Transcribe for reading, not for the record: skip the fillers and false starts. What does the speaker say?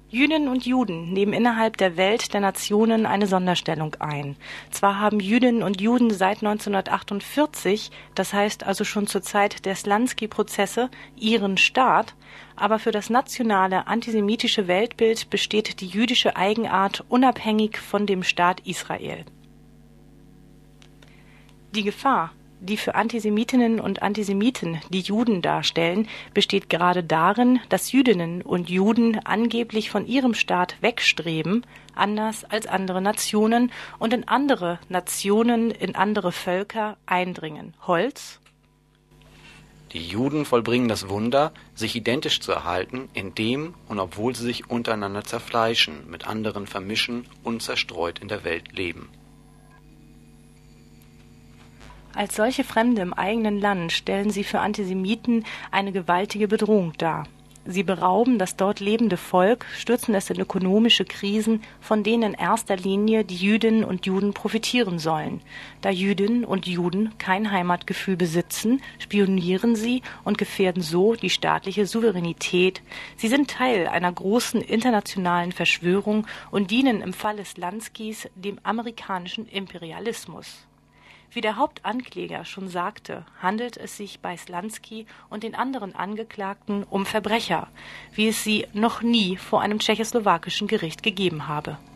Jüdinnen und Juden nehmen innerhalb der Welt der Nationen eine Sonderstellung ein. Zwar haben Jüdinnen und Juden seit 1948, das heißt also schon zur Zeit der Slansky-Prozesse, ihren Staat, aber für das nationale antisemitische Weltbild besteht die jüdische Eigenart unabhängig von dem Staat Israel. Die Gefahr, die für Antisemitinnen und Antisemiten die Juden darstellen, besteht gerade darin, dass Jüdinnen und Juden angeblich von ihrem Staat wegstreben, anders als andere Nationen, und in andere Nationen, in andere Völker eindringen. Holz? Die Juden vollbringen das Wunder, sich identisch zu erhalten, indem und obwohl sie sich untereinander zerfleischen, mit anderen vermischen und zerstreut in der Welt leben. Als solche Fremde im eigenen Land stellen sie für Antisemiten eine gewaltige Bedrohung dar. Sie berauben das dort lebende Volk, stürzen es in ökonomische Krisen, von denen in erster Linie die Jüdinnen und Juden profitieren sollen. Da Jüdinnen und Juden kein Heimatgefühl besitzen, spionieren sie und gefährden so die staatliche Souveränität. Sie sind Teil einer großen internationalen Verschwörung und dienen im Falle Slanskys dem amerikanischen Imperialismus. Wie der Hauptankläger schon sagte, handelt es sich bei Slansky und den anderen Angeklagten um Verbrecher, wie es sie noch nie vor einem tschechoslowakischen Gericht gegeben habe.